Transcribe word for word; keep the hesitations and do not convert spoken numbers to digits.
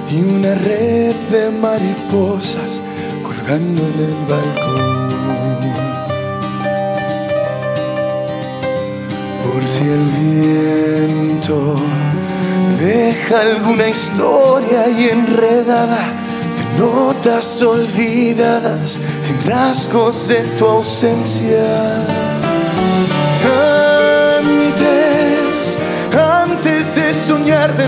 y una red de mariposas colgando en el balcón. Por si el viento deja alguna historia y enredada de notas olvidadas, sin rasgos de tu ausencia.